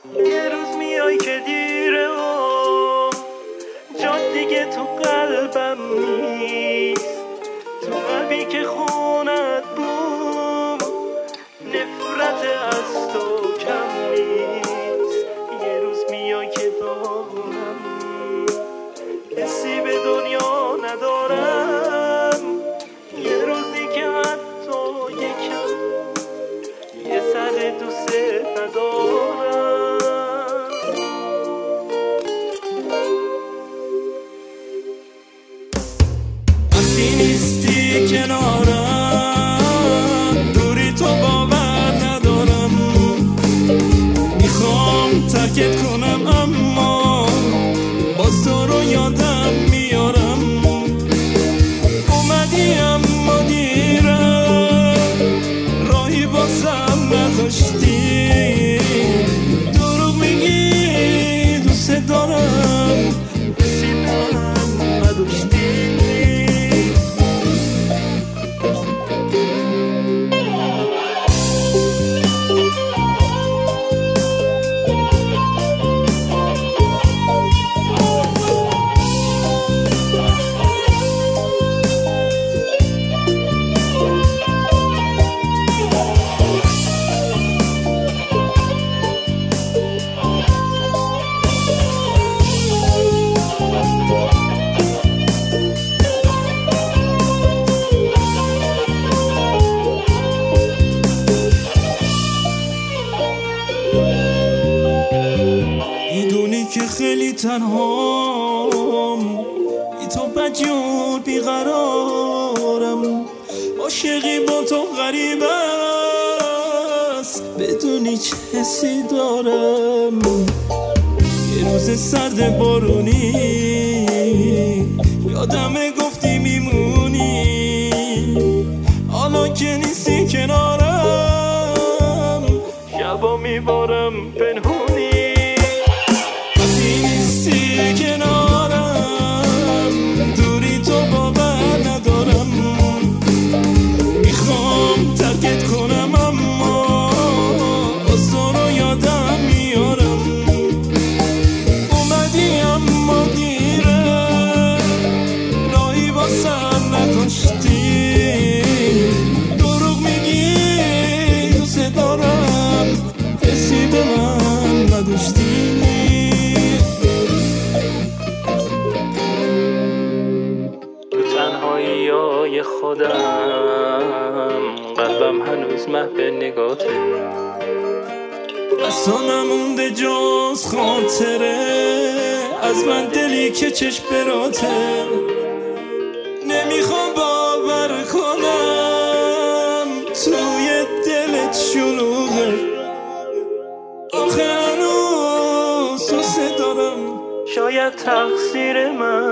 یه روز میای که دیره و جا دیگه تو قلبم نیست، تو قلبی که خونت بود نفرت از تو کم نیست. یه روز میای که دارم حسی به دنیا ندارم، یه روزی که حتی یکم یه سر دوست ندارم. وقتی نیستی کنارم دوری تو باور ندارم، میخوام ترکت کنم اما باز تو رو یادم میارم. اومدی اما دیرم، راهی بازم نداشتی، دروغ میگی دوست دارم حسی به من نداشتی. میدونی که خیلی تنهام، بی تو بدجور بیقرارم، عاشقی با تو غریب است بدونی چه حسی دارم. یه روز سرد بارونی یادمه گفتی میمونی، حالا که نیستی کنارم شبا میبارم پنهونی. کنارم دوری تو باور ندارم، میخوام ترکت کنم اما باز تو رو یادم میارم. اومدی اما دیره، راهی واسم نداشتی، دروغ میگی دوست دارم حسی به من نداشتی. تنهایی خودم قلبم هنوز محو نگاته، از تو نمونده جز خاطره از من دلی که چشم براته. نمیخوام باور کنم توی دلت شلوغه، آخه هنوز دوست دارم. شاید تقصیر من